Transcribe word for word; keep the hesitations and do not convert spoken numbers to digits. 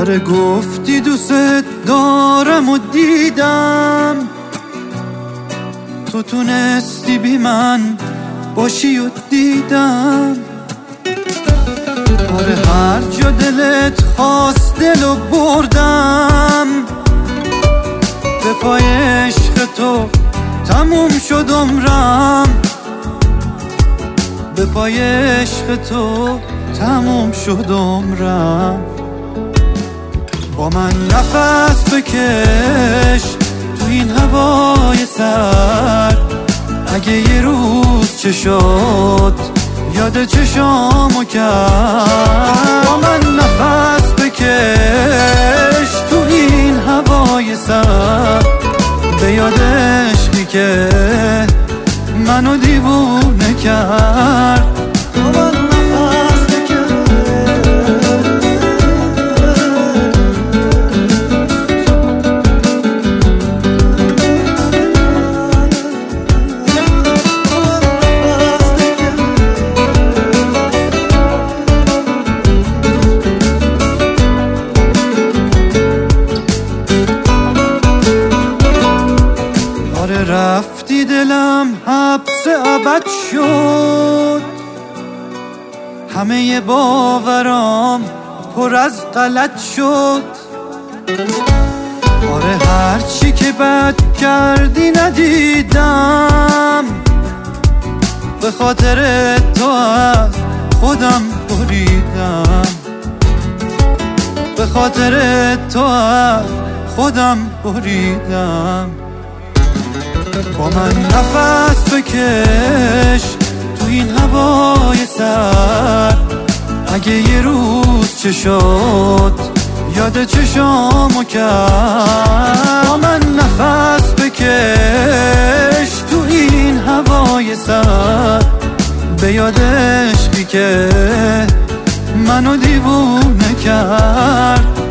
آره گفتی دوست دارم و دیدم، تو تونستی بی من باشی و دیدم. آره هر جا دلت خواست دلو بردم، به پای عشق تو تموم شد عمرم، به پای عشق تو تموم شد عمرم. با من نفس بکش تو این هوای سرد، اگه یه روز چه شد یاد چشامو کرد. با من نفس بکش تو این هوای سرد، به یاد عشقی که منو دیوونه کرد. رفتی دلم حبس ابد شد، همه باورام پر از غلط شد. آره هرچی که بد کردی ندیدم، به خاطر تو از خودم بریدم، به خاطر تو از خودم بریدم. با من نفس بکش تو این هوای سرد، اگه یه روز چه شد یاد چشامو کرد. با من نفس بکش تو این هوای سرد، به یاد عشقی که منو دیوونه کرد.